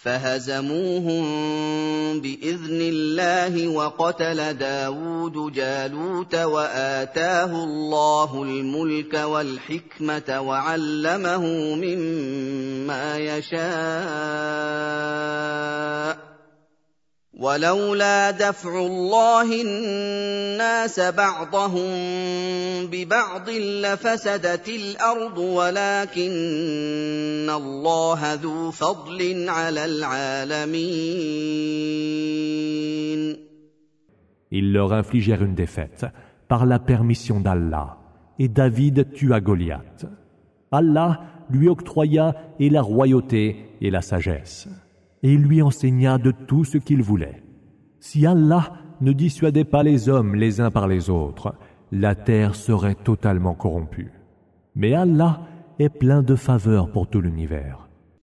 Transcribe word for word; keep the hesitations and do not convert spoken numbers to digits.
فهزموهم بإذن الله وقتل داود جالوت وآتاه الله الملك والحكمة وعلمه مما يشاء ولولا دفع الله الناس بعضهم ببعض لفسدت الأرض ولكن الله ذو فضل على العالمين. Ils leur infligèrent une défaite par la permission d'Allah, et David tua Goliath. Allah lui octroya et la royauté et la sagesse, et il lui enseigna de tout ce qu'il voulait. Si Allah ne dissuadait pas les hommes les uns par les autres, la terre serait totalement corrompue. Mais Allah est plein de faveurs pour tout l'univers.